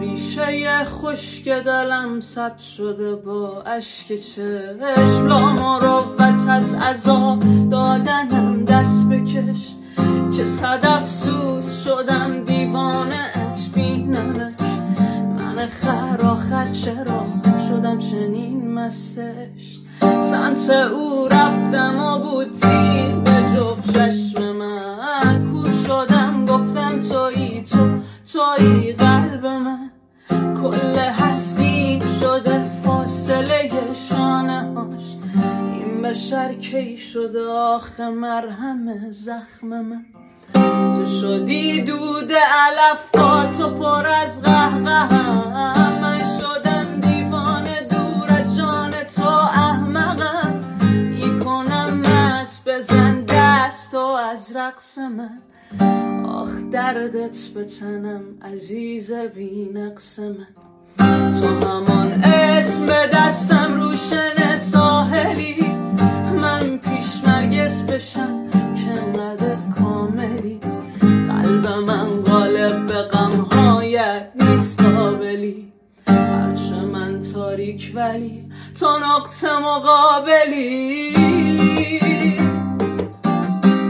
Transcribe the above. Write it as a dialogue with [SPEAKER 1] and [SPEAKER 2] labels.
[SPEAKER 1] ریشه خشک دلم ثبت شده با اشک چشم، لامروت از عذاب دادنم دست بکش که صد افسوس شدم دیوانه ات بینمش. من خر آخر چرا شدم چنین مستش، سمت او رفتم و بود تیر به جفت چشم من. کور شدم گفتم تویی قلب من، کل هستیم شده فاصله شانه هاش. این بشر کی شده آخه مرهم زخم من. تو شدی دود علف با تو پر از قهقهم، من شدم دیوانه دور از جان تو احمقم. میکنم مست بزن دست و از رقص من، آخ دردت به تنم عزیز بی نقص من. تو همان اسم به دستم روشن ساحلی، من پیشمرگت بشم که نده کاملی. قلب من غالب به غمهایت نیست قابلی، هرچه من تاریک ولی تو نقطه مقابلی.